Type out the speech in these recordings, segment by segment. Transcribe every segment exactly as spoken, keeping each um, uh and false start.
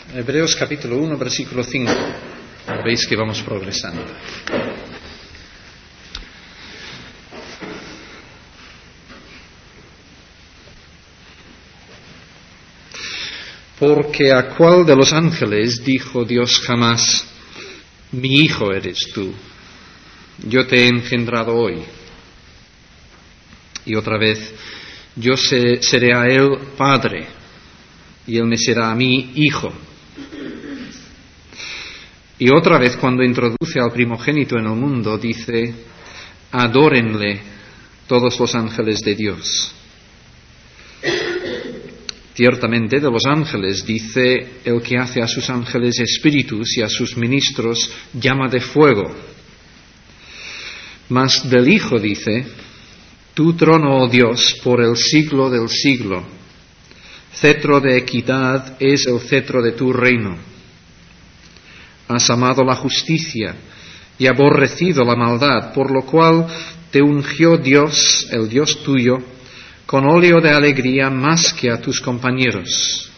Hebreos capítulo uno, versículo cinco. Veis que vamos progresando. Porque a cuál de los ángeles dijo Dios jamás: mi hijo eres tú, yo te he engendrado hoy? Y otra vez: yo seré a él padre, y él me será a mí hijo. Y otra vez, cuando introduce al primogénito en el mundo, dice: adórenle todos los ángeles de Dios. Ciertamente de los ángeles dice: el que hace a sus ángeles espíritus y a sus ministros llama de fuego. Mas del Hijo dice: tu trono, oh Dios, por el siglo del siglo. Cetro de equidad es el cetro de tu reino. Has amado la justicia y aborrecido la maldad, por lo cual te ungió Dios, el Dios tuyo, con óleo de alegría más que a tus compañeros.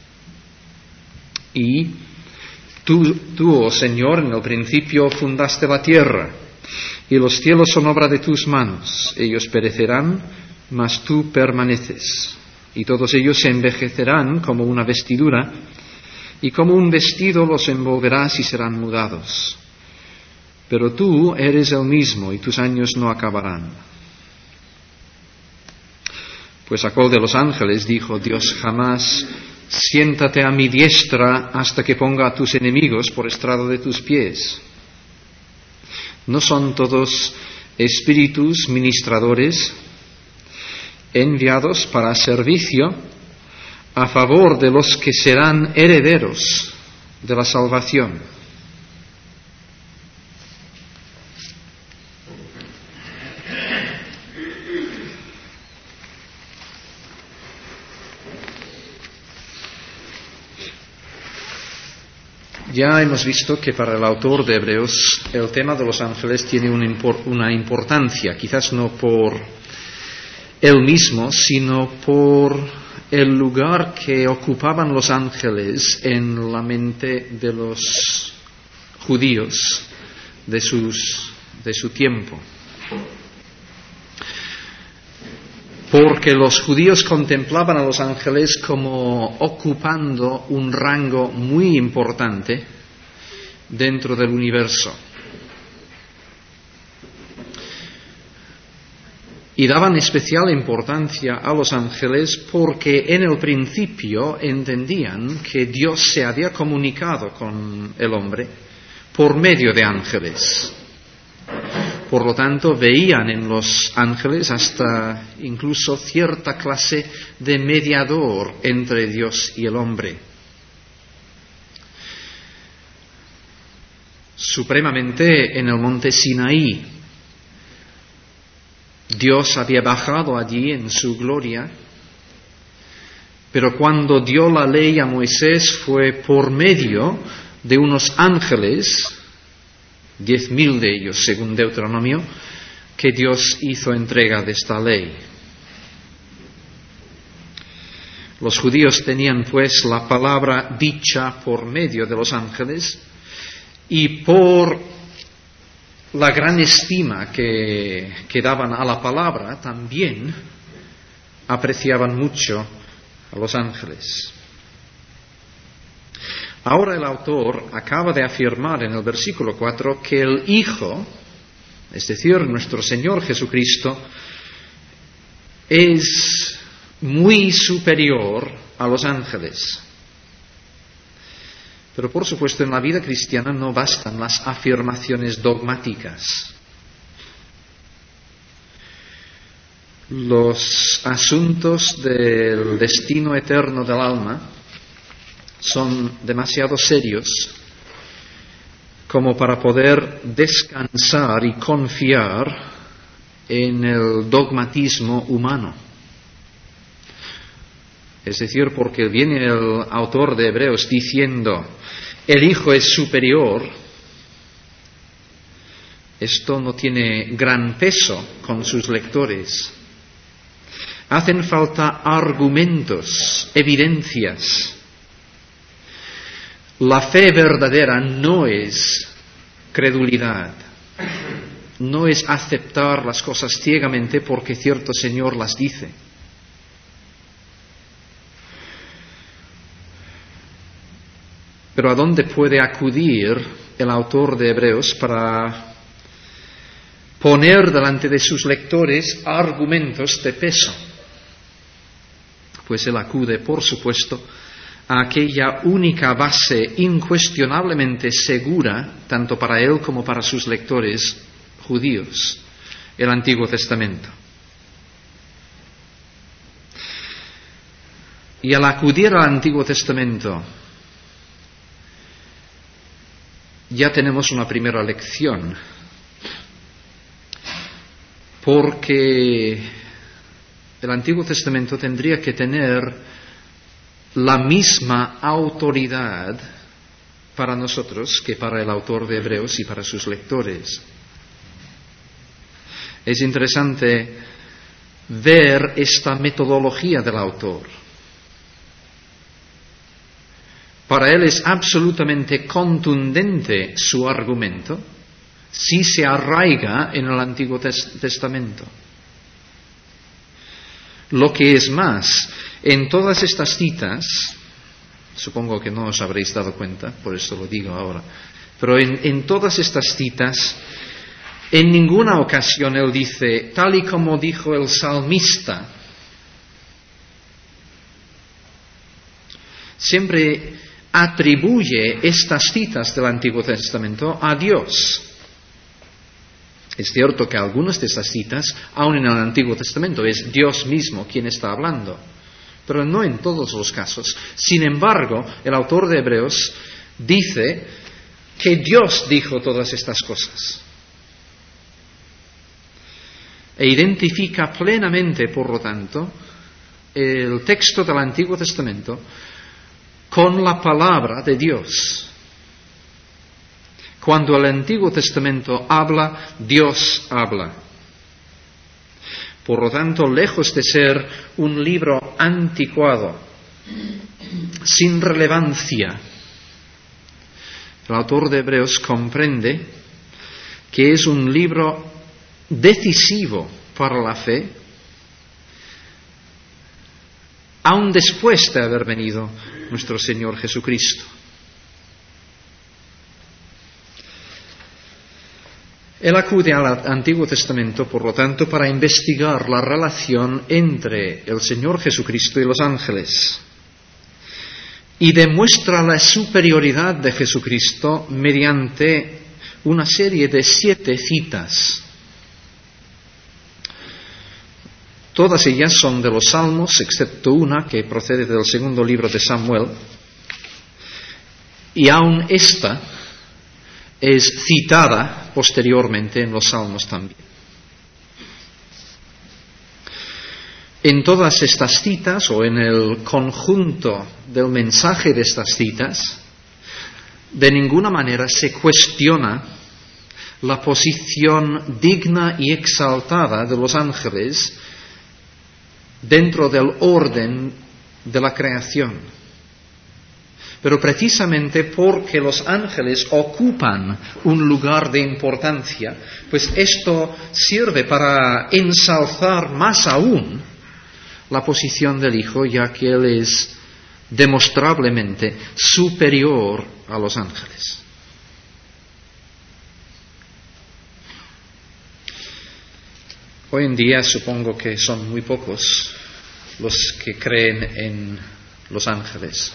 Y tú, tú, oh Señor, en el principio fundaste la tierra, y los cielos son obra de tus manos. Ellos perecerán, mas tú permaneces. Y todos ellos se envejecerán como una vestidura, y como un vestido los envolverás y serán mudados. Pero tú eres el mismo, y tus años no acabarán. Pues a cuál de los ángeles dijo Dios jamás: siéntate a mi diestra hasta que ponga a tus enemigos por estrado de tus pies? ¿No son todos espíritus ministradores, enviados para servicio a favor de los que serán herederos de la salvación? Ya hemos visto que para el autor de Hebreos el tema de los ángeles tiene una, impor- una importancia, quizás no por él mismo, sino por el lugar que ocupaban los ángeles en la mente de los judíos de, sus, de su tiempo. Porque los judíos contemplaban a los ángeles como ocupando un rango muy importante dentro del universo. Y daban especial importancia a los ángeles porque en el principio entendían que Dios se había comunicado con el hombre por medio de ángeles. Por lo tanto, veían en los ángeles hasta incluso cierta clase de mediador entre Dios y el hombre. Supremamente en el monte Sinaí, Dios había bajado allí en su gloria, pero cuando dio la ley a Moisés fue por medio de unos ángeles, diez mil de ellos según Deuteronomio, que Dios hizo entrega de esta ley. Los judíos tenían pues la palabra dicha por medio de los ángeles, y por la gran estima que, que daban a la palabra también apreciaban mucho a los ángeles. Ahora el autor acaba de afirmar en el versículo cuatro que el Hijo, es decir, nuestro Señor Jesucristo, es muy superior a los ángeles. Pero por supuesto en la vida cristiana no bastan las afirmaciones dogmáticas. Los asuntos del destino eterno del alma son demasiado serios como para poder descansar y confiar en el dogmatismo humano. Es decir, porque viene el autor de Hebreos diciendo: el Hijo es superior. Esto no tiene gran peso con sus lectores. Hacen falta argumentos, evidencias. La fe verdadera no es credulidad, no es aceptar las cosas ciegamente porque cierto Señor las dice. Pero ¿a dónde puede acudir el autor de Hebreos para poner delante de sus lectores argumentos de peso? Pues él acude, por supuesto, a aquella única base incuestionablemente segura, tanto para él como para sus lectores judíos, el Antiguo Testamento. Y al acudir al Antiguo Testamento, ya tenemos una primera lección, porque el Antiguo Testamento tendría que tener la misma autoridad para nosotros que para el autor de Hebreos y para sus lectores. Es interesante ver esta metodología del autor. Para él es absolutamente contundente su argumento si se arraiga en el Antiguo Testamento. Lo que es más, en todas estas citas, supongo que no os habréis dado cuenta, por eso lo digo ahora, pero en, en todas estas citas, en ninguna ocasión él dice, tal y como dijo el salmista. Siempre atribuye estas citas del Antiguo Testamento a Dios. Es cierto que algunas de estas citas, aun en el Antiguo Testamento, es Dios mismo quien está hablando, pero no en todos los casos. Sin embargo, el autor de Hebreos dice que Dios dijo todas estas cosas. E identifica plenamente, por lo tanto, el texto del Antiguo Testamento con la palabra de Dios. Cuando el Antiguo Testamento habla, Dios habla. Por lo tanto, lejos de ser un libro anticuado, sin relevancia, el autor de Hebreos comprende que es un libro decisivo para la fe, aun después de haber venido nuestro Señor Jesucristo. Él acude al Antiguo Testamento, por lo tanto, para investigar la relación entre el Señor Jesucristo y los ángeles, y demuestra la superioridad de Jesucristo mediante una serie de siete citas. Todas ellas son de los Salmos, excepto una que procede del segundo libro de Samuel, y aun esta es citada posteriormente en los Salmos también. En todas estas citas, o en el conjunto del mensaje de estas citas, de ninguna manera se cuestiona la posición digna y exaltada de los ángeles dentro del orden de la creación. Pero precisamente porque los ángeles ocupan un lugar de importancia, pues esto sirve para ensalzar más aún la posición del Hijo, ya que Él es demostrablemente superior a los ángeles. Hoy en día supongo que son muy pocos los que creen en los ángeles.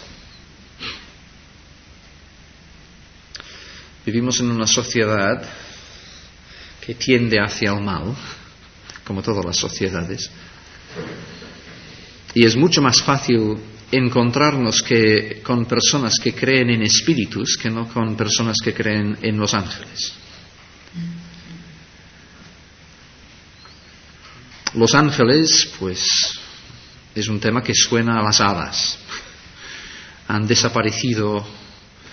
Vivimos en una sociedad que tiende hacia el mal, como todas las sociedades, y es mucho más fácil encontrarnos que con personas que creen en espíritus que no con personas que creen en los ángeles. Los ángeles, pues, es un tema que suena a las hadas. Han desaparecido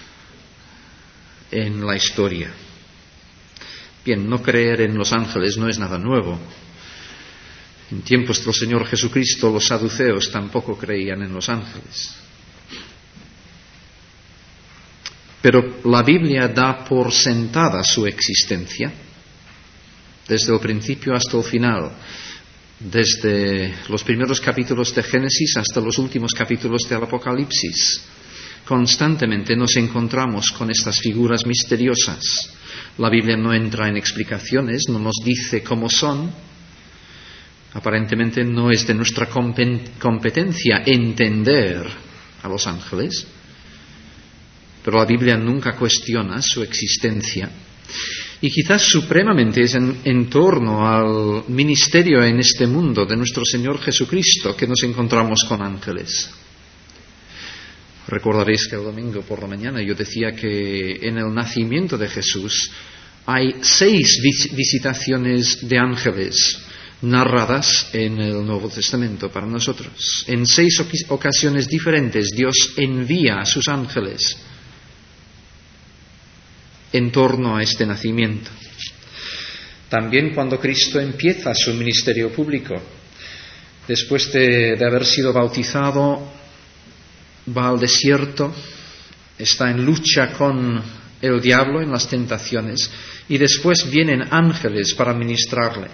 en la historia. Bien, no creer en los ángeles no es nada nuevo. En tiempos del Señor Jesucristo, los saduceos tampoco creían en los ángeles. Pero la Biblia da por sentada su existencia, desde el principio hasta el final, desde los primeros capítulos de Génesis hasta los últimos capítulos del Apocalipsis. Constantemente nos encontramos con estas figuras misteriosas. La Biblia no entra en explicaciones, no nos dice cómo son. Aparentemente no es de nuestra competencia entender a los ángeles, pero la Biblia nunca cuestiona su existencia. Y quizás supremamente es en, en torno al ministerio en este mundo de nuestro Señor Jesucristo que nos encontramos con ángeles. Recordaréis que el domingo por la mañana yo decía que en el nacimiento de Jesús hay seis vis- visitaciones de ángeles narradas en el Nuevo Testamento para nosotros. En seis ocasiones diferentes Dios envía a sus ángeles en torno a este nacimiento. También cuando Cristo empieza su ministerio público, después de, de haber sido bautizado, va al desierto, está en lucha con el diablo en las tentaciones, y después vienen ángeles para ministrarle.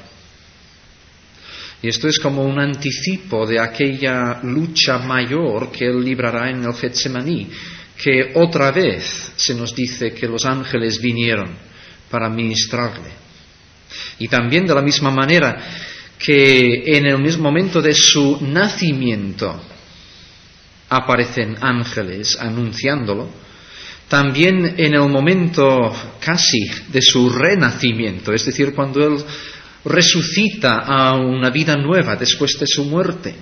Y esto es como un anticipo de aquella lucha mayor que él librará en el Getsemaní, que otra vez se nos dice que los ángeles vinieron para ministrarle. Y también de la misma manera que en el mismo momento de su nacimiento aparecen ángeles anunciándolo, también en el momento casi de su renacimiento, es decir, cuando él resucita a una vida nueva después de su muerte,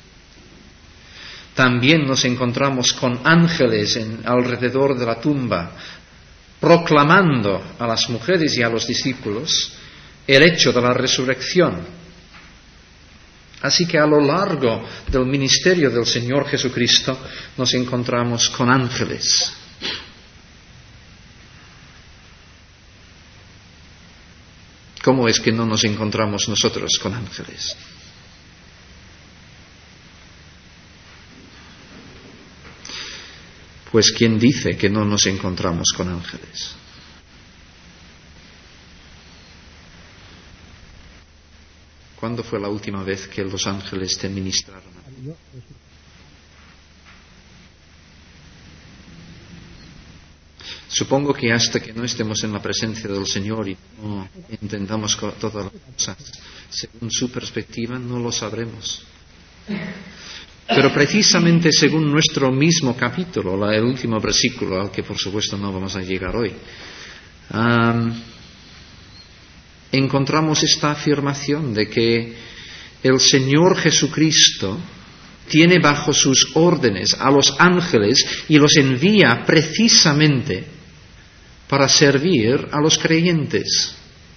también nos encontramos con ángeles en, alrededor de la tumba, proclamando a las mujeres y a los discípulos el hecho de la resurrección. Así que a lo largo del ministerio del Señor Jesucristo nos encontramos con ángeles. ¿Cómo es que no nos encontramos nosotros con ángeles? Pues ¿quién dice que no nos encontramos con ángeles? ¿Cuándo fue la última vez que los ángeles te ministraron? Supongo que hasta que no estemos en la presencia del Señor y no entendamos todas las cosas según su perspectiva, no lo sabremos. Pero precisamente según nuestro mismo capítulo, el último versículo, al que por supuesto no vamos a llegar hoy, um, encontramos esta afirmación de que el Señor Jesucristo tiene bajo sus órdenes a los ángeles y los envía precisamente para servir a los creyentes.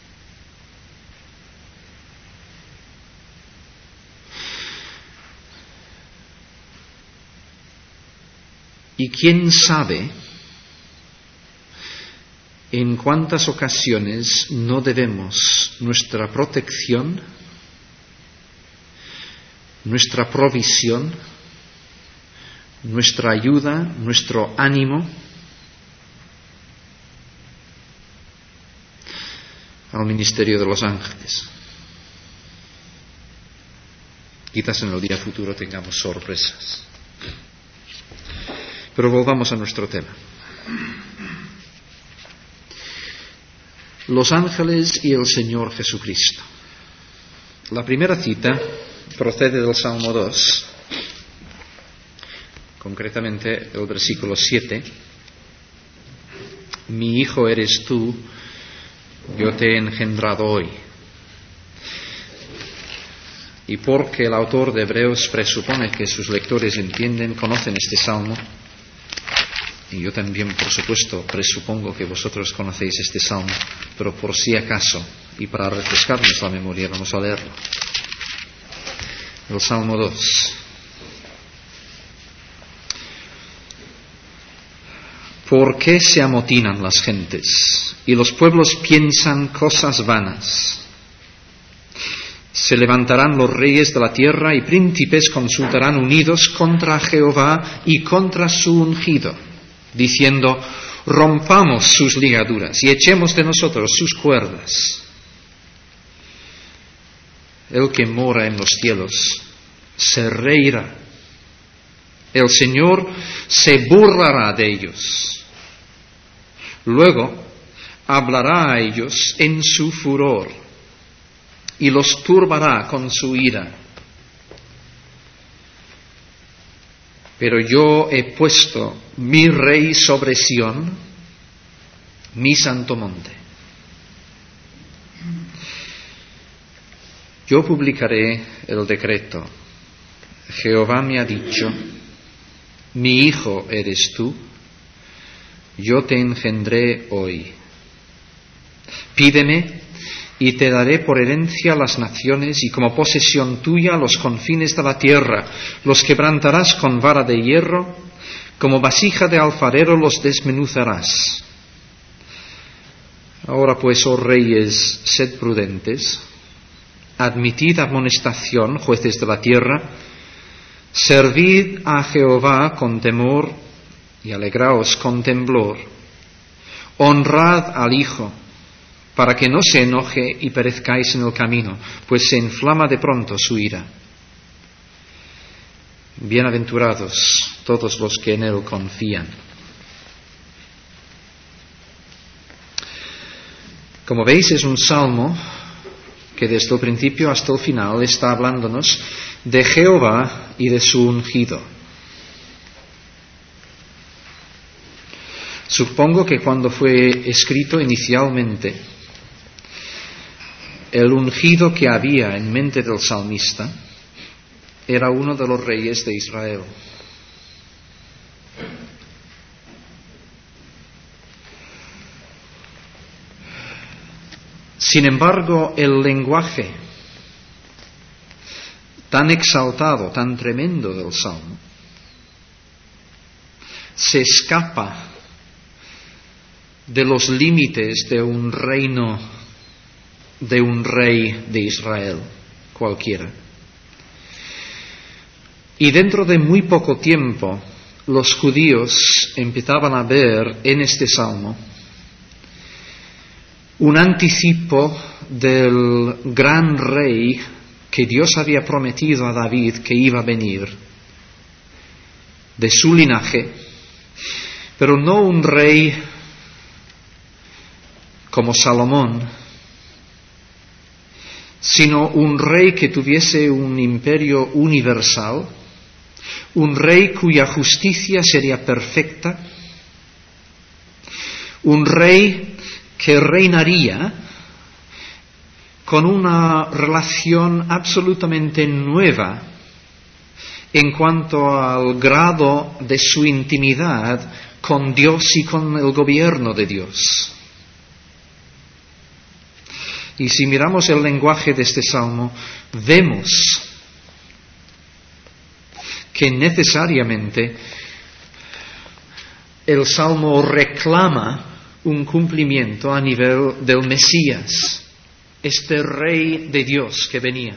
Y quién sabe en cuántas ocasiones no debemos nuestra protección, nuestra provisión, nuestra ayuda, nuestro ánimo al ministerio de los ángeles. Quizás en el día futuro tengamos sorpresas. Pero volvamos a nuestro tema. Los ángeles y el Señor Jesucristo. La primera cita procede del Salmo dos, concretamente el versículo siete. Mi hijo eres tú, yo te he engendrado hoy. Y porque el autor de Hebreos presupone que sus lectores entienden, conocen este salmo, y yo también, por supuesto, presupongo que vosotros conocéis este salmo, pero por si acaso, y para refrescarnos la memoria, vamos a leerlo. El Salmo dos. ¿Por qué se amotinan las gentes y los pueblos piensan cosas vanas? Se levantarán los reyes de la tierra y príncipes consultarán unidos contra Jehová y contra su ungido, diciendo: rompamos sus ligaduras y echemos de nosotros sus cuerdas. El que mora en los cielos se reirá. El Señor se burlará de ellos. Luego hablará a ellos en su furor y los turbará con su ira. Pero yo he puesto mi rey sobre Sión, mi santo monte. Yo publicaré el decreto. Jehová me ha dicho, mi hijo eres tú, yo te engendré hoy. Pídeme y te daré por herencia las naciones y como posesión tuya los confines de la tierra. Los quebrantarás con vara de hierro, como vasija de alfarero los desmenuzarás. Ahora pues, oh reyes, sed prudentes, admitid amonestación, jueces de la tierra, servid a Jehová con temor y alegraos con temblor. Honrad al Hijo, para que no se enoje y perezcáis en el camino, pues se inflama de pronto su ira. Bienaventurados todos los que en Él confían. Como veis, es un salmo que desde el principio hasta el final está hablándonos de Jehová y de su ungido. Supongo que cuando fue escrito inicialmente, el ungido que había en mente del salmista era uno de los reyes de Israel. Sin embargo, el lenguaje tan exaltado, tan tremendo del salmo, se escapa de los límites de un reino, de un rey de Israel cualquiera. Y dentro de muy poco tiempo, los judíos empezaban a ver en este salmo un anticipo del gran rey que Dios había prometido a David que iba a venir, de su linaje, pero no un rey como Salomón, sino un rey que tuviese un imperio universal, un rey cuya justicia sería perfecta, un rey que reinaría con una relación absolutamente nueva en cuanto al grado de su intimidad con Dios y con el gobierno de Dios. Y si miramos el lenguaje de este salmo, vemos que necesariamente el salmo reclama un cumplimiento a nivel del Mesías, este rey de Dios que venía.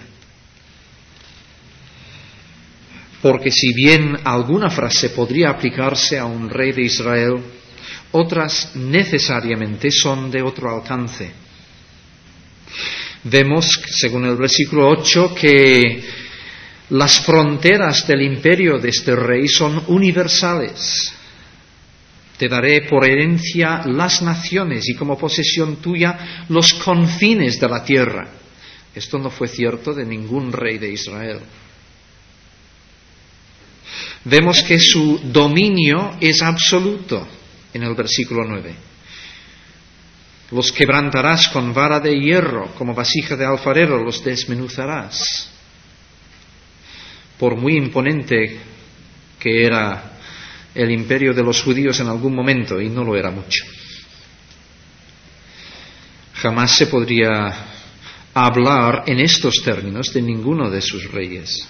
Porque si bien alguna frase podría aplicarse a un rey de Israel, otras necesariamente son de otro alcance. Vemos, según el versículo ocho, que las fronteras del imperio de este rey son universales. Te daré por herencia las naciones y como posesión tuya los confines de la tierra. Esto no fue cierto de ningún rey de Israel. Vemos que su dominio es absoluto en el versículo nueve. Los quebrantarás con vara de hierro, como vasija de alfarero los desmenuzarás. Por muy imponente que era el imperio de los judíos en algún momento, y no lo era mucho, jamás se podría hablar en estos términos de ninguno de sus reyes.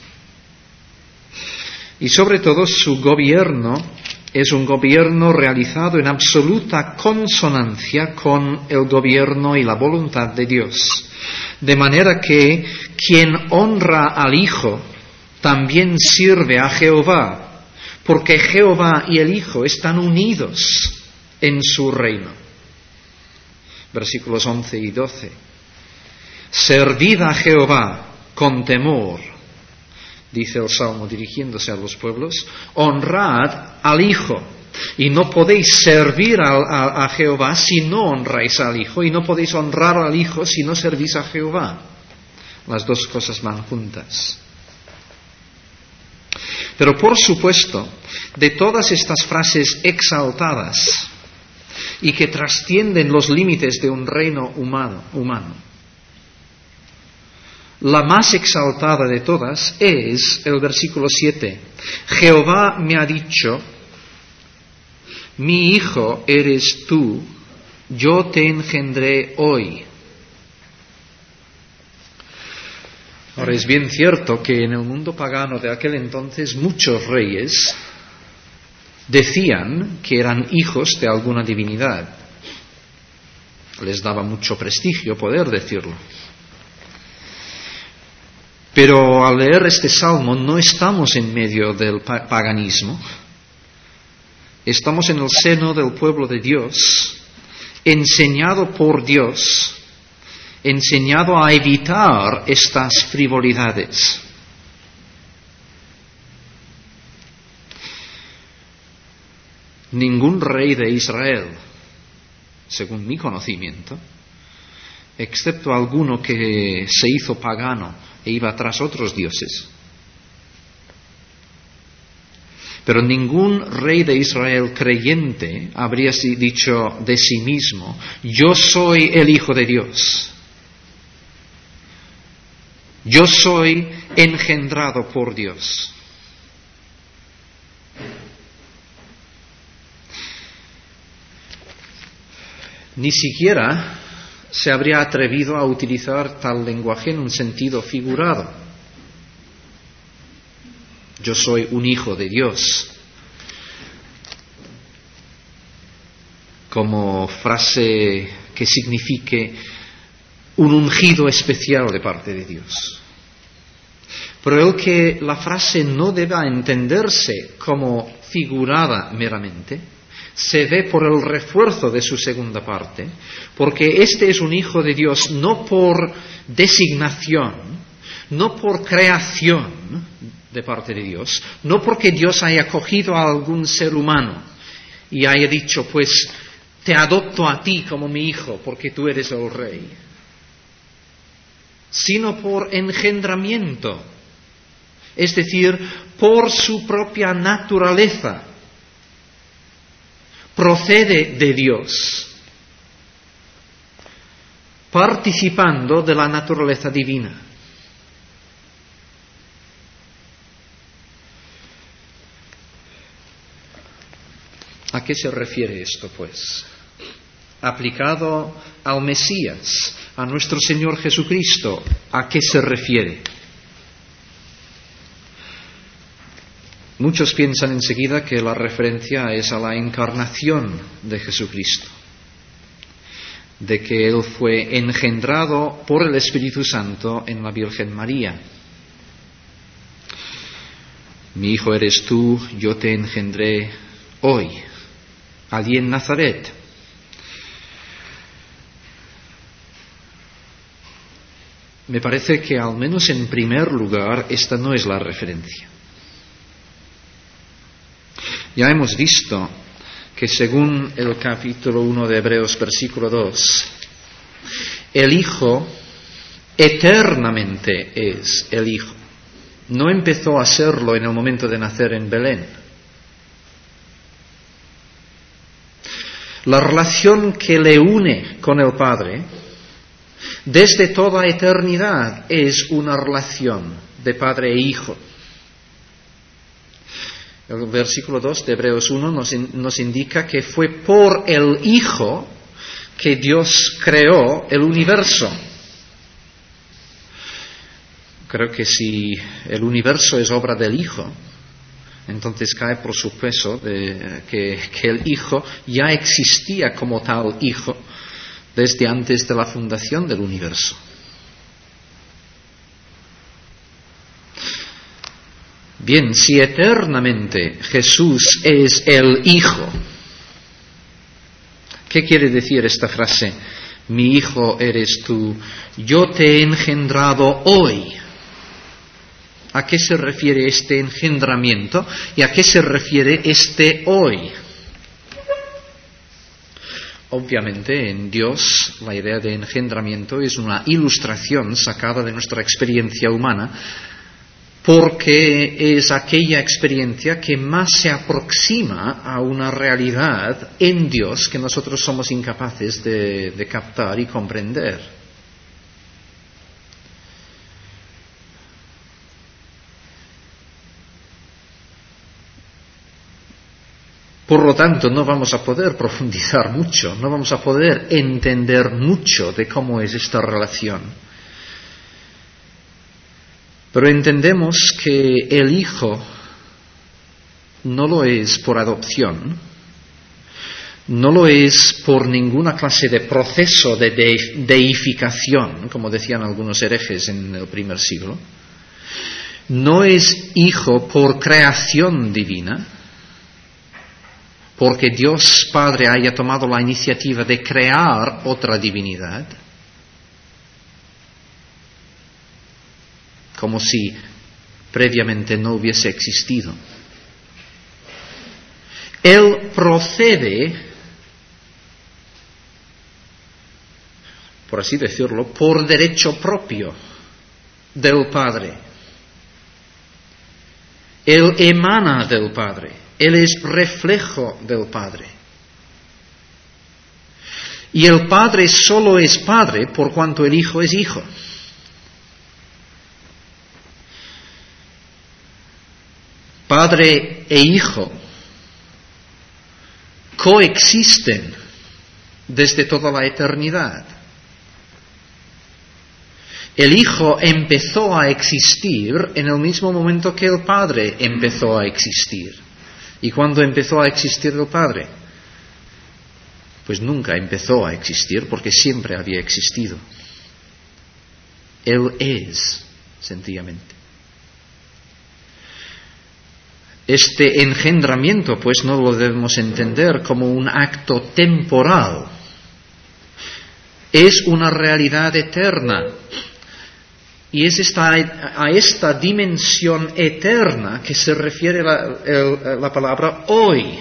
Y sobre todo su gobierno es un gobierno realizado en absoluta consonancia con el gobierno y la voluntad de Dios. De manera que quien honra al Hijo también sirve a Jehová, porque Jehová y el Hijo están unidos en su reino. Versículos once y doce. Servid a Jehová con temor, dice el Salmo dirigiéndose a los pueblos, honrad al Hijo. Y no podéis servir a, a, a Jehová si no honráis al Hijo, y no podéis honrar al Hijo si no servís a Jehová. Las dos cosas van juntas. Pero por supuesto, de todas estas frases exaltadas y que trascienden los límites de un reino humano, humano, la más exaltada de todas es el versículo siete. Jehová me ha dicho, mi hijo eres tú, yo te engendré hoy. Ahora es bien cierto que en el mundo pagano de aquel entonces muchos reyes decían que eran hijos de alguna divinidad. Les daba mucho prestigio poder decirlo. Pero al leer este salmo no estamos en medio del paganismo. Estamos en el seno del pueblo de Dios, enseñado por Dios, enseñado a evitar estas frivolidades. Ningún rey de Israel, según mi conocimiento, excepto alguno que se hizo pagano e iba tras otros dioses, pero ningún rey de Israel creyente habría dicho de sí mismo, yo soy el Hijo de Dios. Yo soy engendrado por Dios. Ni siquiera se habría atrevido a utilizar tal lenguaje en un sentido figurado. Yo soy un hijo de Dios, como frase que signifique un ungido especial de parte de Dios. Pero el que la frase no deba entenderse como figurada meramente, se ve por el refuerzo de su segunda parte, porque este es un hijo de Dios no por designación, no por creación de parte de Dios, no porque Dios haya cogido a algún ser humano y haya dicho, pues te adopto a ti como mi hijo porque tú eres el rey, sino por engendramiento, es decir, por su propia naturaleza. Procede de Dios, participando de la naturaleza divina. ¿A qué se refiere esto, pues? Aplicado al Mesías, a nuestro Señor Jesucristo, ¿a qué se refiere? Muchos piensan enseguida que la referencia es a la encarnación de Jesucristo, de que Él fue engendrado por el Espíritu Santo en la Virgen María. Mi hijo eres tú, yo te engendré hoy, allí en Nazaret. Me parece que al menos en primer lugar esta no es la referencia. Ya hemos visto que según el capítulo uno de Hebreos, versículo dos, el Hijo eternamente es el Hijo. No empezó a serlo en el momento de nacer en Belén. La relación que le une con el Padre desde toda eternidad es una relación de Padre e Hijo. El versículo dos de Hebreos uno nos, nos indica que fue por el Hijo que Dios creó el universo. Creo que si el universo es obra del Hijo, entonces cae por su peso de que, que el Hijo ya existía como tal Hijo desde antes de la fundación del universo. Bien, si eternamente Jesús es el Hijo, ¿Qué quiere decir esta frase? Mi hijo eres tú, yo te he engendrado hoy. ¿A qué se refiere este engendramiento y a qué se refiere este hoy? Obviamente, en Dios, la idea de engendramiento es una ilustración sacada de nuestra experiencia humana, porque es aquella experiencia que más se aproxima a una realidad en Dios que nosotros somos incapaces de, de captar y comprender. Por lo tanto, no vamos a poder profundizar mucho, no vamos a poder entender mucho de cómo es esta relación. Pero entendemos que el Hijo no lo es por adopción, no lo es por ninguna clase de proceso de deificación, como decían algunos herejes en el primer siglo. No es Hijo por creación divina, porque Dios Padre haya tomado la iniciativa de crear otra divinidad, como si previamente no hubiese existido. Él procede, por así decirlo, por derecho propio del Padre. Él emana del Padre. Él es reflejo del Padre. Y el Padre solo es Padre por cuanto el Hijo es Hijo. Padre e Hijo coexisten desde toda la eternidad. El Hijo empezó a existir en el mismo momento que el Padre empezó a existir. ¿Y cuándo empezó a existir el Padre? Pues nunca empezó a existir porque siempre había existido. Él es, sencillamente. Este engendramiento, pues, no lo debemos entender como un acto temporal. Es una realidad eterna. Y es esta, a esta dimensión eterna que se refiere la, el, la palabra hoy.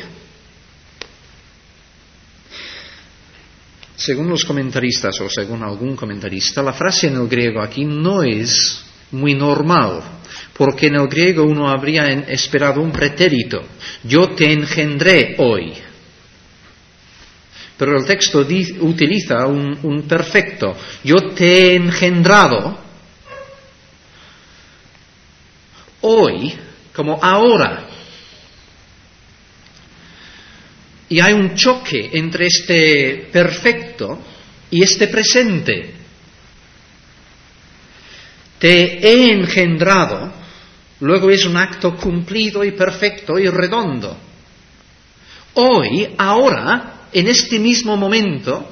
Según los comentaristas, o según algún comentarista, la frase en el griego aquí no es muy normal, porque en el griego uno habría esperado un pretérito. Yo te engendré hoy. Pero el texto di, utiliza un, un perfecto. Yo te he engendrado hoy, como ahora. Y hay un choque entre este perfecto y este presente. Te he engendrado, luego es un acto cumplido y perfecto y redondo. Hoy, ahora, en este mismo momento,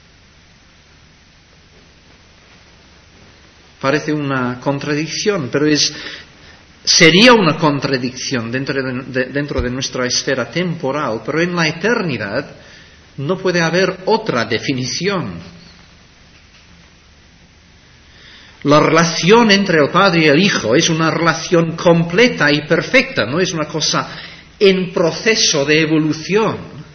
parece una contradicción, pero es sería una contradicción dentro de, de, dentro de nuestra esfera temporal, pero en la eternidad no puede haber otra definición. La relación entre el Padre y el Hijo es una relación completa y perfecta, no es una cosa en proceso de evolución.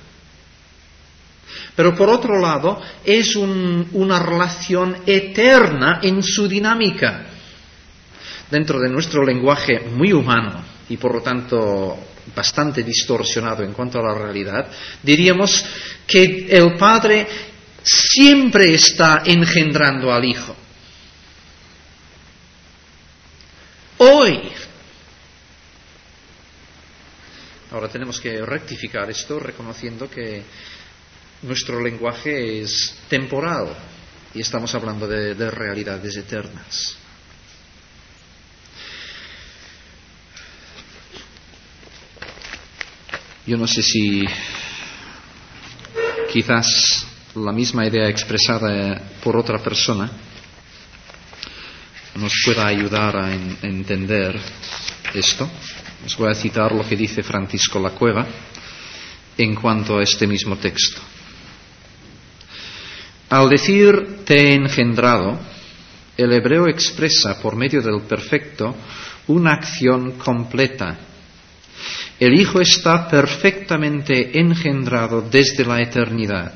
Pero por otro lado, es un, una relación eterna en su dinámica. Dentro de nuestro lenguaje muy humano y por lo tanto bastante distorsionado en cuanto a la realidad, diríamos que el Padre siempre está engendrando al Hijo. Hoy. Ahora tenemos que rectificar esto reconociendo que nuestro lenguaje es temporal y estamos hablando de, de realidades eternas. Yo no sé si quizás la misma idea expresada por otra persona nos pueda ayudar a en, entender esto. Os voy a citar lo que dice Francisco Lacueva en cuanto a este mismo texto. Al decir te he engendrado, el hebreo expresa por medio del perfecto una acción completa. El Hijo está perfectamente engendrado desde la eternidad.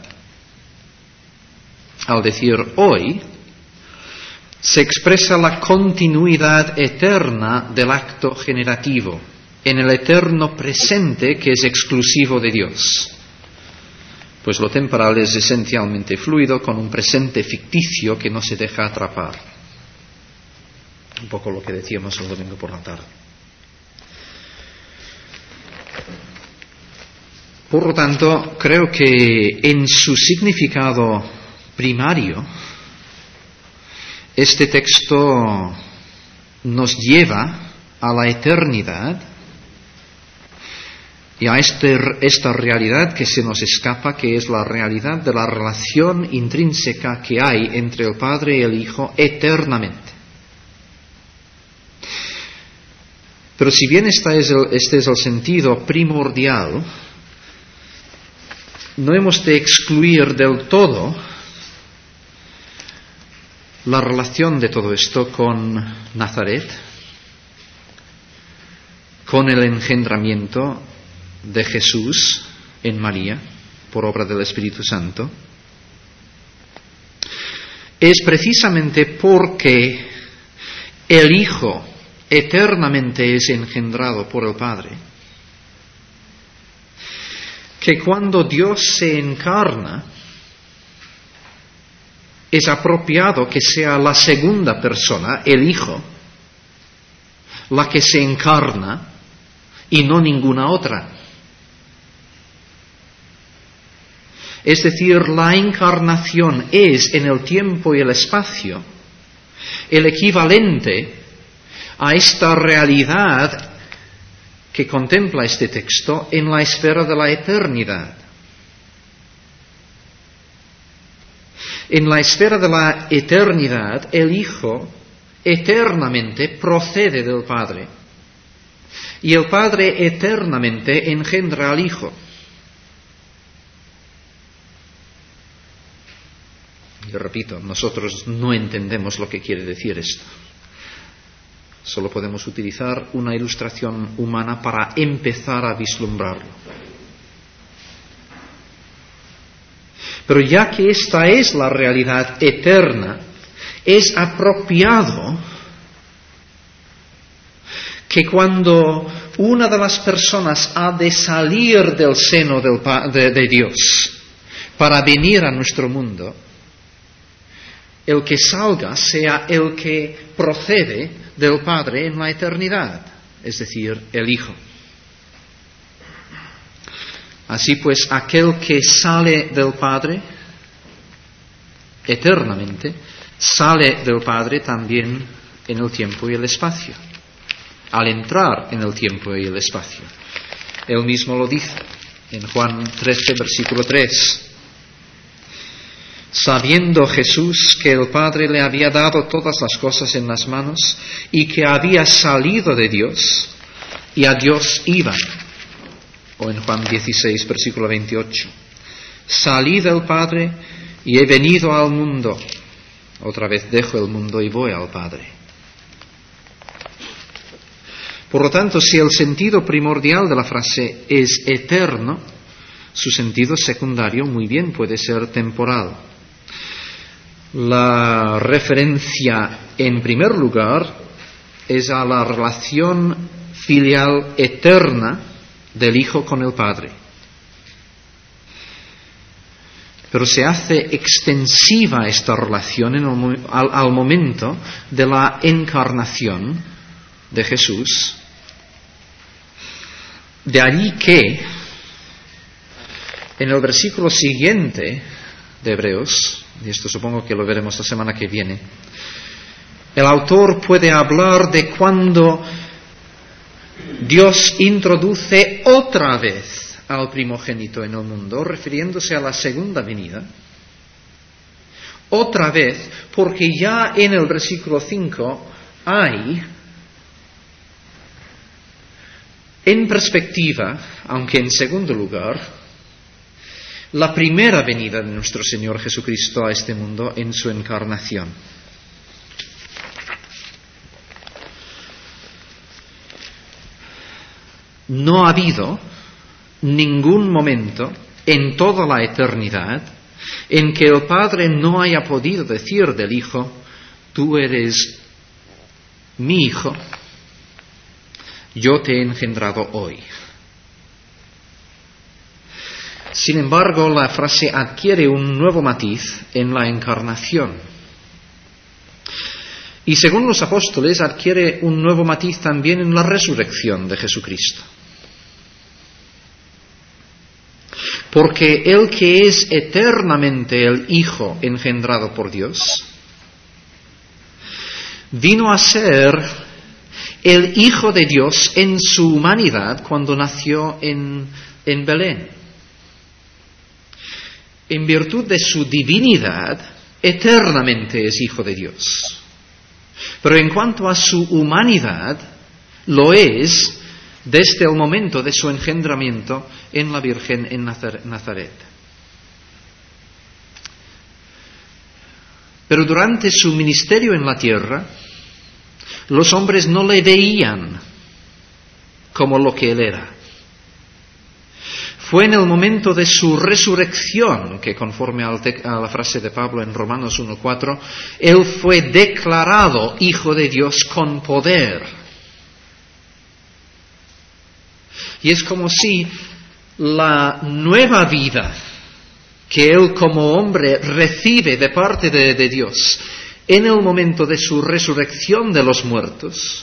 Al decir hoy, se expresa la continuidad eterna del acto generativo, en el eterno presente que es exclusivo de Dios. Pues lo temporal es esencialmente fluido con un presente ficticio que no se deja atrapar. Un poco lo que decíamos el domingo por la tarde. Por lo tanto, creo que en su significado primario, este texto nos lleva a la eternidad y a este, esta realidad que se nos escapa, que es la realidad de la relación intrínseca que hay entre el Padre y el Hijo eternamente. Pero si bien este es el, este es el sentido primordial, no hemos de excluir del todo la relación de todo esto con Nazaret, con el engendramiento de Jesús en María por obra del Espíritu Santo. Es precisamente porque el Hijo eternamente es engendrado por el Padre que cuando Dios se encarna es apropiado que sea la segunda persona, el Hijo, la que se encarna y no ninguna otra. Es decir, la encarnación es en el tiempo y el espacio el equivalente a esta realidad que contempla este texto en la esfera de la eternidad. En la esfera de la eternidad, el Hijo eternamente procede del Padre y el Padre eternamente engendra al Hijo. Yo repito, nosotros no entendemos lo que quiere decir esto. Solo podemos utilizar una ilustración humana para empezar a vislumbrarlo. Pero ya que esta es la realidad eterna, es apropiado que cuando una de las personas ha de salir del seno del, de, de Dios para venir a nuestro mundo, el que salga sea el que procede del Padre en la eternidad, es decir, el Hijo. Así pues, aquel que sale del Padre eternamente, sale del Padre también en el tiempo y el espacio, al entrar en el tiempo y el espacio. Él mismo lo dice en Juan trece, versículo tres. Sabiendo Jesús que el Padre le había dado todas las cosas en las manos y que había salido de Dios y a Dios iba. O en Juan dieciséis, versículo veintiocho. Salí del Padre y he venido al mundo. Otra vez dejo el mundo y voy al Padre. Por lo tanto, si el sentido primordial de la frase es eterno, su sentido secundario muy bien puede ser temporal. La referencia, en primer lugar, es a la relación filial eterna del Hijo con el Padre. Pero se hace extensiva esta relación en el, al, al momento de la encarnación de Jesús. De allí que, en el versículo siguiente de Hebreos, y esto supongo que lo veremos la semana que viene, el autor puede hablar de cuando Dios introduce otra vez al primogénito en el mundo, refiriéndose a la segunda venida. Otra vez, porque ya en el versículo cinco hay, en perspectiva, aunque en segundo lugar, la primera venida de nuestro Señor Jesucristo a este mundo en su encarnación. No ha habido ningún momento en toda la eternidad en que el Padre no haya podido decir del Hijo: tú eres mi Hijo, yo te he engendrado hoy. Sin embargo, la frase adquiere un nuevo matiz en la encarnación. Y según los apóstoles, adquiere un nuevo matiz también en la resurrección de Jesucristo. Porque el que es eternamente el Hijo engendrado por Dios, vino a ser el Hijo de Dios en su humanidad cuando nació en, en Belén. En virtud de su divinidad, eternamente es Hijo de Dios. Pero en cuanto a su humanidad, lo es desde el momento de su engendramiento en la Virgen en Nazaret. Pero durante su ministerio en la tierra, los hombres no le veían como lo que él era. Fue en el momento de su resurrección que, conforme a la frase de Pablo en Romanos uno cuatro, él fue declarado Hijo de Dios con poder. Y es como si la nueva vida que él como hombre recibe de parte de, de Dios en el momento de su resurrección de los muertos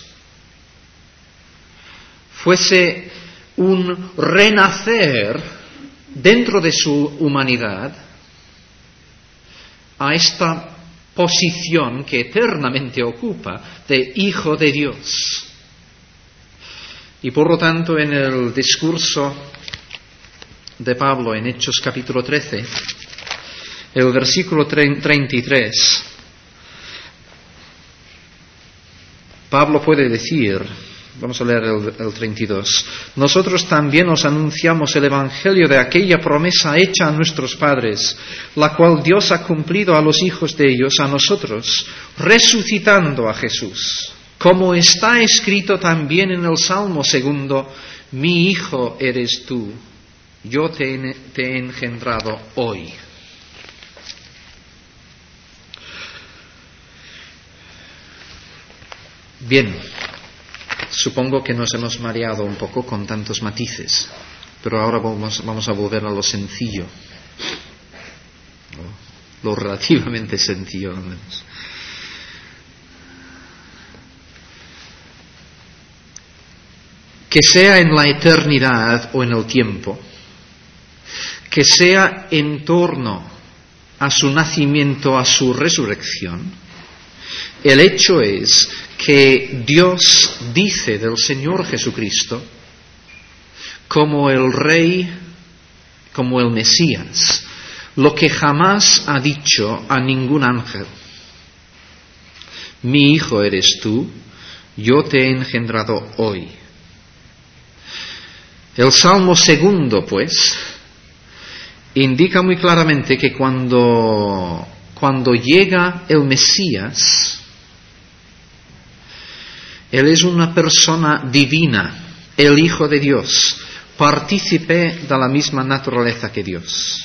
fuese un renacer dentro de su humanidad a esta posición que eternamente ocupa de Hijo de Dios. Y por lo tanto, en el discurso de Pablo en Hechos capítulo trece, el versículo treinta y tres, Pablo puede decir, vamos a leer el, el treinta y dos, nosotros también os anunciamos el evangelio de aquella promesa hecha a nuestros padres, la cual Dios ha cumplido a los hijos de ellos, a nosotros, resucitando a Jesús. Como está escrito también en el Salmo segundo, mi hijo eres tú, yo te, te he engendrado hoy. Bien, supongo que nos hemos mareado un poco con tantos matices, pero ahora vamos, vamos a volver a lo sencillo, lo relativamente sencillo al menos. Que sea en la eternidad o en el tiempo, que sea en torno a su nacimiento, a su resurrección, el hecho es que Dios dice del Señor Jesucristo como el Rey, como el Mesías, lo que jamás ha dicho a ningún ángel. Mi hijo eres tú, yo te he engendrado hoy. El Salmo segundo, pues, indica muy claramente que cuando, cuando llega el Mesías, Él es una persona divina, el Hijo de Dios, partícipe de la misma naturaleza que Dios.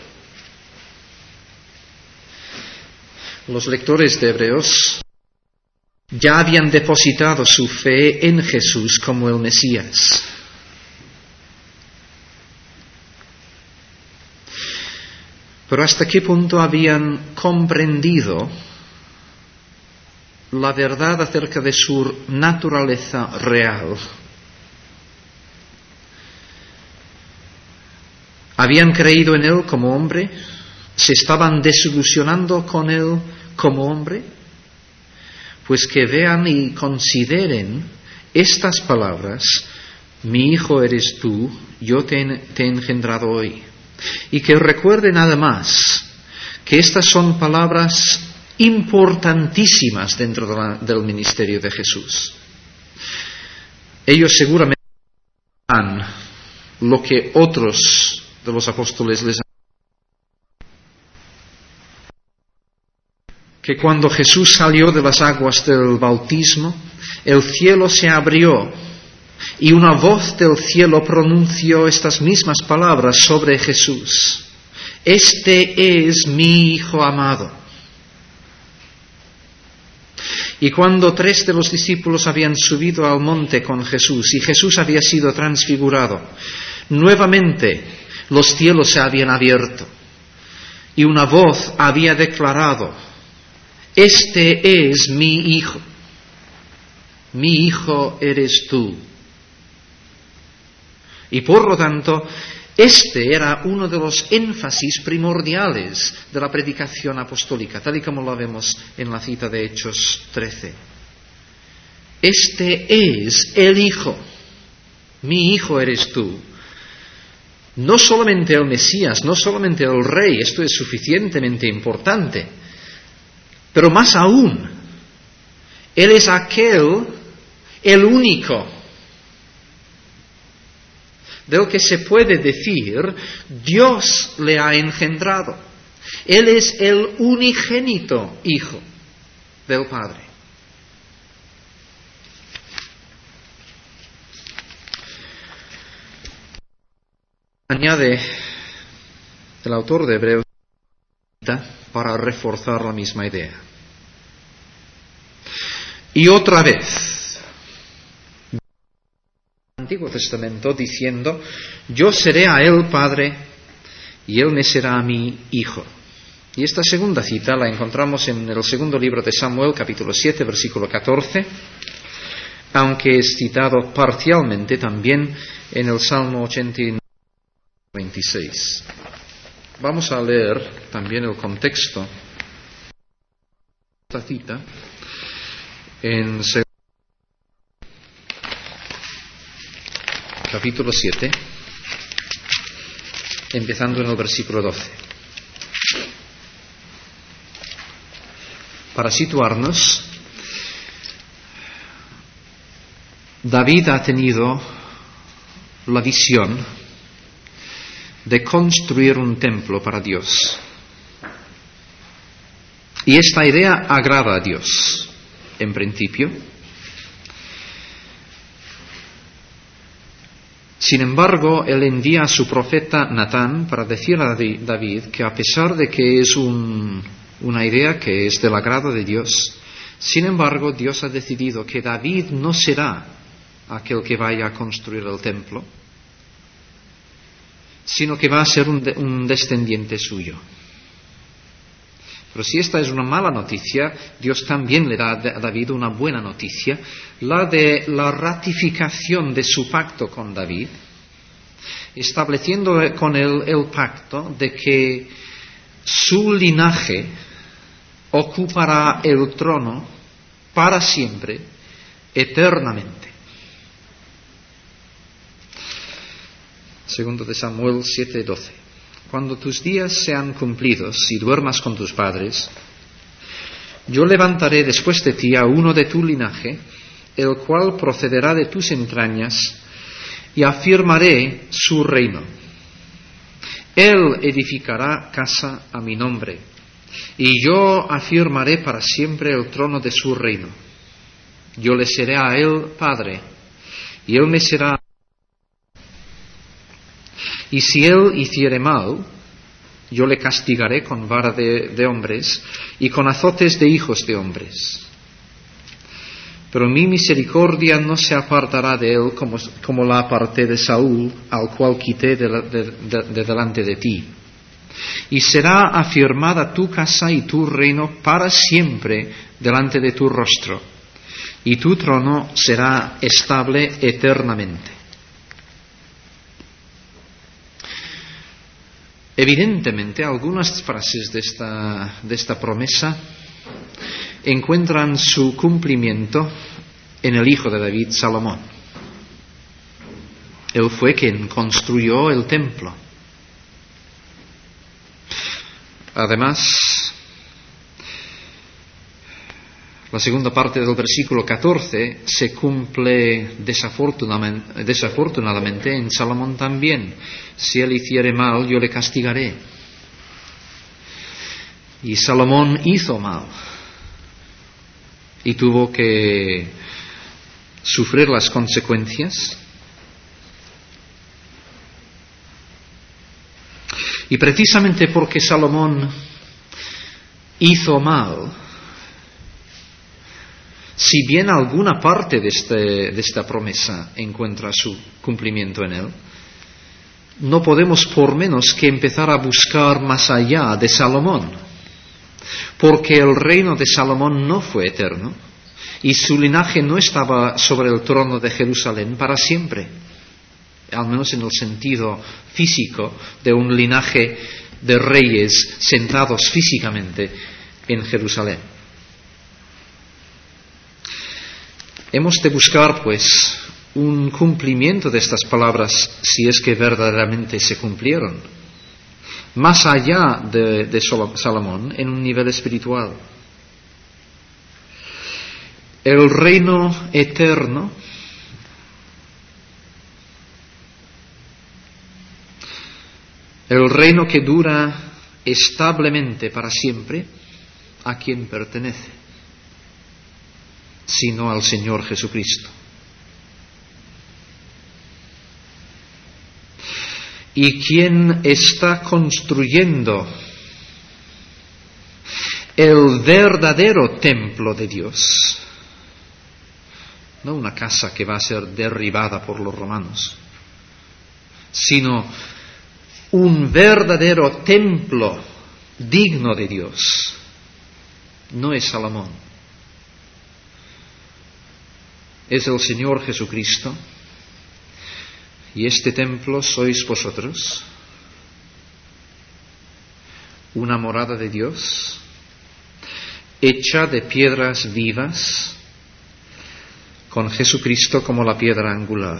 Los lectores de Hebreos ya habían depositado su fe en Jesús como el Mesías. Pero ¿hasta qué punto habían comprendido la verdad acerca de su naturaleza real? ¿Habían creído en él como hombre? ¿Se estaban desilusionando con él como hombre? Pues que vean y consideren estas palabras: mi hijo eres tú, yo te he, te he engendrado hoy. Y que recuerden además que estas son palabras importantísimas dentro de la, del ministerio de Jesús. Ellos seguramente harán lo que otros de los apóstoles les han que cuando Jesús salió de las aguas del bautismo, el cielo se abrió y una voz del cielo pronunció estas mismas palabras sobre Jesús: Este es mi Hijo amado. Y cuando tres de los discípulos habían subido al monte con Jesús y Jesús había sido transfigurado, nuevamente los cielos se habían abierto y una voz había declarado: Este es mi Hijo, mi Hijo eres tú. Y por lo tanto, este era uno de los énfasis primordiales de la predicación apostólica, tal y como lo vemos en la cita de Hechos trece. Este es el Hijo, mi Hijo eres tú. No solamente el Mesías, no solamente el Rey, esto es suficientemente importante, pero más aún, Él es aquel, el único, del que se puede decir, Dios le ha engendrado. Él es el unigénito Hijo del Padre. Añade el autor de Hebreos para reforzar la misma idea. Y otra vez, Antiguo Testamento diciendo: yo seré a él padre y él me será a mí hijo. Y esta segunda cita la encontramos en el segundo libro de Samuel, capítulo siete, versículo catorce, aunque es citado parcialmente también en el Salmo ochenta y nueve, veintiséis. Vamos a leer también el contexto de esta cita en capítulo siete, empezando en el versículo doce. Para situarnos, David ha tenido la visión de construir un templo para Dios. Y esta idea agrada a Dios, en principio. Sin embargo, él envía a su profeta Natán para decir a David que a pesar de que es un, una idea que es del agrado de Dios, sin embargo, Dios ha decidido que David no será aquel que vaya a construir el templo, sino que va a ser un, de, un descendiente suyo. Pero si esta es una mala noticia, Dios también le da a David una buena noticia, la de la ratificación de su pacto con David, estableciendo con él el pacto de que su linaje ocupará el trono para siempre, eternamente. Segundo de Samuel siete doce. Cuando tus días sean cumplidos y duermas con tus padres, yo levantaré después de ti a uno de tu linaje, el cual procederá de tus entrañas, y afirmaré su reino. Él edificará casa a mi nombre, y yo afirmaré para siempre el trono de su reino. Yo le seré a él padre, y él me será. Y si él hiciere mal, yo le castigaré con vara de, de hombres y con azotes de hijos de hombres. Pero mi misericordia no se apartará de él como, como la aparté de Saúl, al cual quité de, de, de, de delante de ti. Y será afirmada tu casa y tu reino para siempre delante de tu rostro, y tu trono será estable eternamente. Evidentemente, algunas frases de esta, de esta promesa encuentran su cumplimiento en el hijo de David, Salomón. Él fue quien construyó el templo. Además, la segunda parte del versículo catorce se cumple desafortunadamente, desafortunadamente en Salomón también. Si él hiciere mal, yo le castigaré. Y Salomón hizo mal. y tuvo que sufrir las consecuencias. Y precisamente porque Salomón hizo mal, si bien alguna parte de, este, de esta promesa encuentra su cumplimiento en él, no podemos por menos que empezar a buscar más allá de Salomón, porque el reino de Salomón no fue eterno y su linaje no estaba sobre el trono de Jerusalén para siempre, al menos en el sentido físico de un linaje de reyes sentados físicamente en Jerusalén. Hemos de buscar, pues, un cumplimiento de estas palabras si es que verdaderamente se cumplieron, más allá de, de Salomón, en un nivel espiritual. El reino eterno el reino que dura establemente para siempre, ¿a quién pertenece? Sino al Señor Jesucristo. ¿Y quién está construyendo el verdadero templo de Dios? No una casa que va a ser derribada por los romanos, sino un verdadero templo digno de Dios. No es Salomón, es el Señor Jesucristo, y este templo sois vosotros, una morada de Dios, hecha de piedras vivas, con Jesucristo como la piedra angular.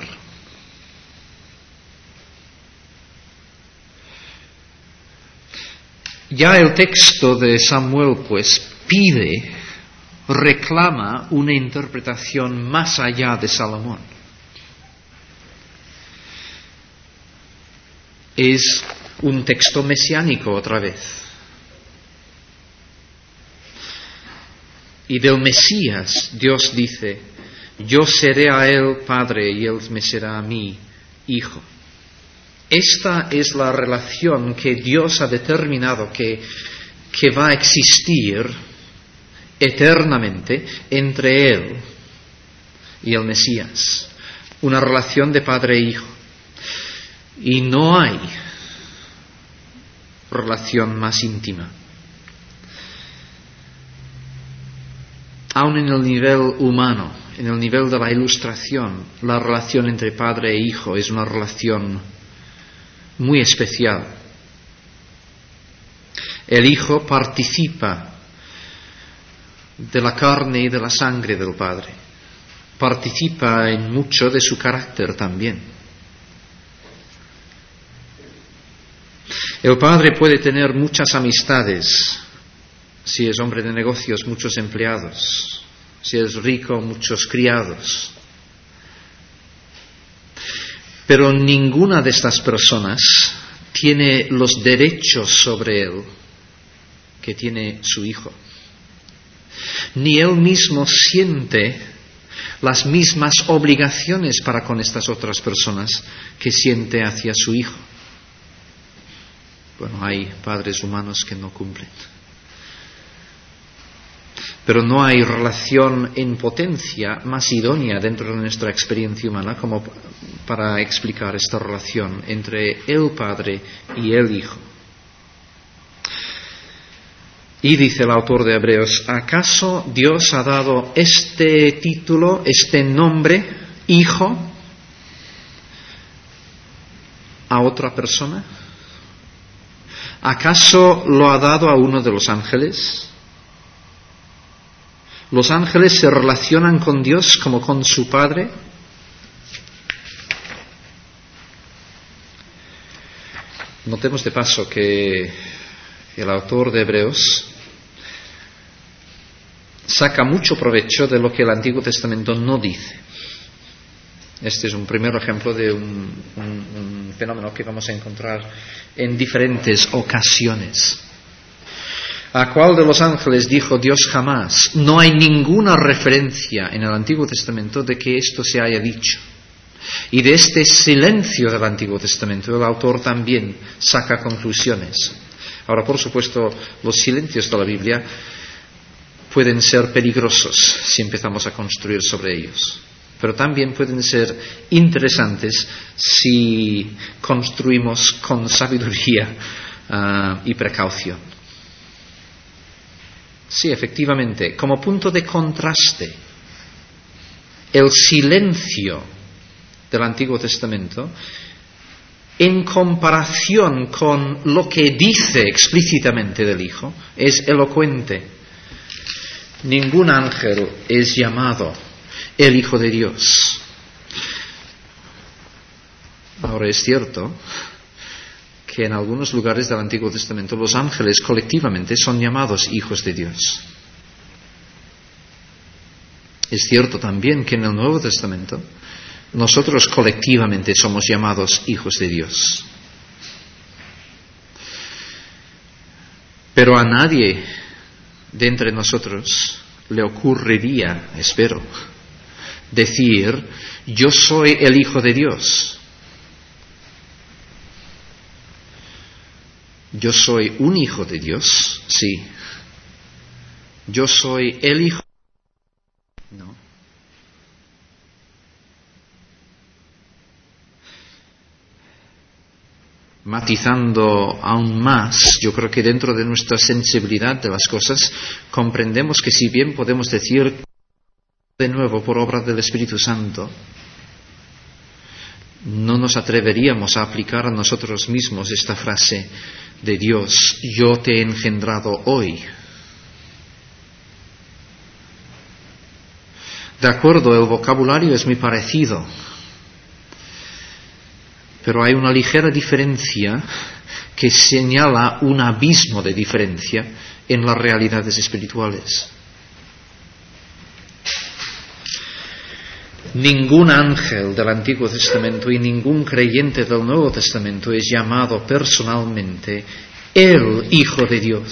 Ya el texto de Samuel, pues, pide, reclama una interpretación más allá de Salomón. Es un texto mesiánico otra vez. Y del Mesías Dios dice: yo seré a él padre y él me será a mí hijo. Esta es la relación que Dios ha determinado que, que va a existir eternamente entre Él y el Mesías. Una relación de padre e hijo. Y no hay relación más íntima. Aun en el nivel humano, en el nivel de la ilustración, la relación entre padre e hijo es una relación muy especial. El Hijo participa de la carne y de la sangre del Padre. Participa en mucho de su carácter también. El Padre puede tener muchas amistades. Si es hombre de negocios, muchos empleados. Si es rico, muchos criados. Pero ninguna de estas personas tiene los derechos sobre él que tiene su hijo. Ni él mismo siente las mismas obligaciones para con estas otras personas que siente hacia su hijo. Bueno, hay padres humanos que no cumplen. Pero no hay relación en potencia más idónea dentro de nuestra experiencia humana como para explicar esta relación entre el Padre y el Hijo. Y dice el autor de Hebreos: ¿acaso Dios ha dado este título, este nombre, Hijo, a otra persona? ¿Acaso lo ha dado a uno de los ángeles? ¿Los ángeles se relacionan con Dios como con su Padre? Notemos de paso que el autor de Hebreos saca mucho provecho de lo que el Antiguo Testamento no dice. Este es un primer ejemplo de un, un, un fenómeno que vamos a encontrar en diferentes ocasiones. ¿A cuál de los ángeles dijo Dios jamás? No hay ninguna referencia en el Antiguo Testamento de que esto se haya dicho. Y de este silencio del Antiguo Testamento el autor también saca conclusiones. Ahora, por supuesto, los silencios de la Biblia pueden ser peligrosos si empezamos a construir sobre ellos, pero también pueden ser interesantes si construimos con sabiduría uh, y precaución. Sí, efectivamente, como punto de contraste, el silencio del Antiguo Testamento en comparación con lo que dice explícitamente del Hijo es elocuente. Ningún ángel es llamado el Hijo de Dios. Ahora es cierto que en algunos lugares del Antiguo Testamento los ángeles colectivamente son llamados hijos de Dios. Es cierto también que en el Nuevo Testamento nosotros colectivamente somos llamados hijos de Dios. Pero a nadie de entre nosotros le ocurriría, espero, decir, yo soy el Hijo de Dios. Yo soy un hijo de Dios, sí. Yo soy el Hijo. No. Matizando aún más, yo creo que dentro de nuestra sensibilidad de las cosas comprendemos que si bien podemos decir de nuevo por obra del Espíritu Santo, no nos atreveríamos a aplicar a nosotros mismos esta frase de Dios, yo te he engendrado hoy. De acuerdo, el vocabulario es muy parecido, pero hay una ligera diferencia que señala un abismo de diferencia en las realidades espirituales. Ningún ángel del Antiguo Testamento y ningún creyente del Nuevo Testamento es llamado personalmente el Hijo de Dios.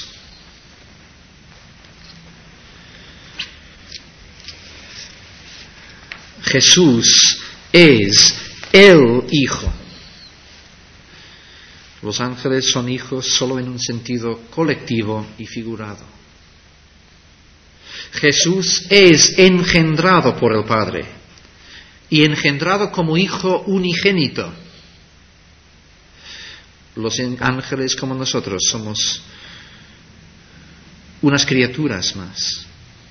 Jesús es el Hijo. Los ángeles son hijos solo en un sentido colectivo y figurado. Jesús es engendrado por el Padre y engendrado como hijo unigénito. Los ángeles, como nosotros, somos unas criaturas más.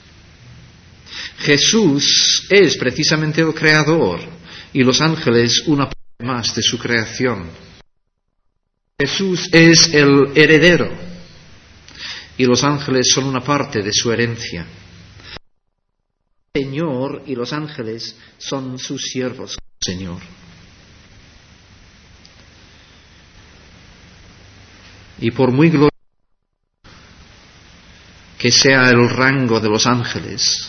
Jesús es precisamente el creador y los ángeles una parte más de su creación. Jesús es el heredero y los ángeles son una parte de su herencia. El Señor y los ángeles son sus siervos, Señor. Y por muy glorioso que sea el rango de los ángeles,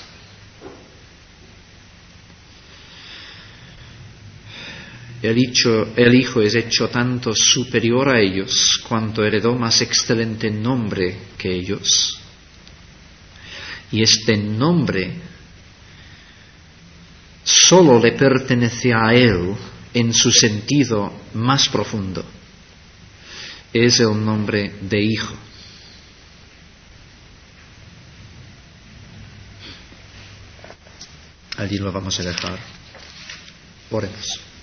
El, hecho, el Hijo es hecho tanto superior a ellos cuanto heredó más excelente nombre que ellos. Y este nombre solo le pertenece a Él en su sentido más profundo. Es el nombre de Hijo. Allí lo vamos a dejar. Oremos.